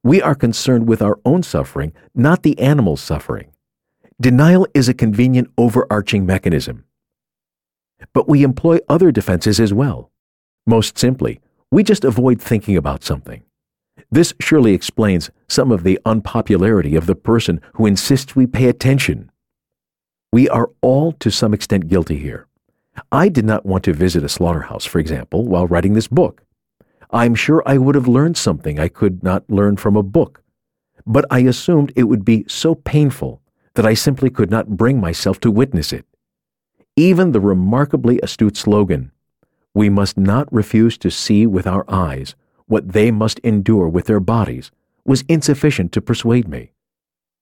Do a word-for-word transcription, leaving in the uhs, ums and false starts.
We are concerned with our own suffering, not the animal's suffering. Denial is a convenient overarching mechanism. But we employ other defenses as well. Most simply, we just avoid thinking about something. This surely explains some of the unpopularity of the person who insists we pay attention. We are all to some extent guilty here. I did not want to visit a slaughterhouse, for example, while writing this book. I'm sure I would have learned something I could not learn from a book, but I assumed it would be so painful that I simply could not bring myself to witness it. Even the remarkably astute slogan, "We must not refuse to see with our eyes what they must endure with their bodies," was insufficient to persuade me.